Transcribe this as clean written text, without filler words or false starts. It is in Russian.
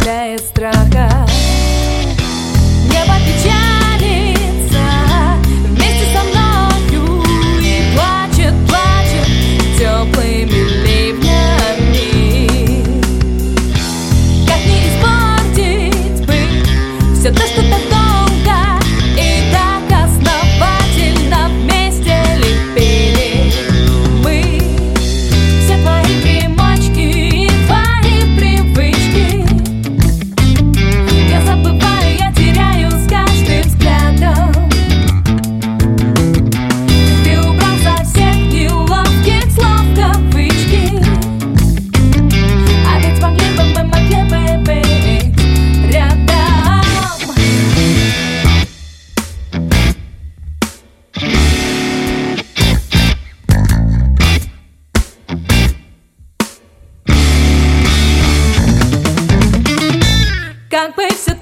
добавляет страха. Небо печалится вместе со мною и плачет, плачет теплыми ливнями. Как не испортить бы все то, что так долго и так основательно вместе лепили мы. Все твои примочки и твои привычки я забываю, я теряю с каждым взглядом. Ты убрал со всех неловких слов кавычки, а ведь могли бы быть рядом. Как бы все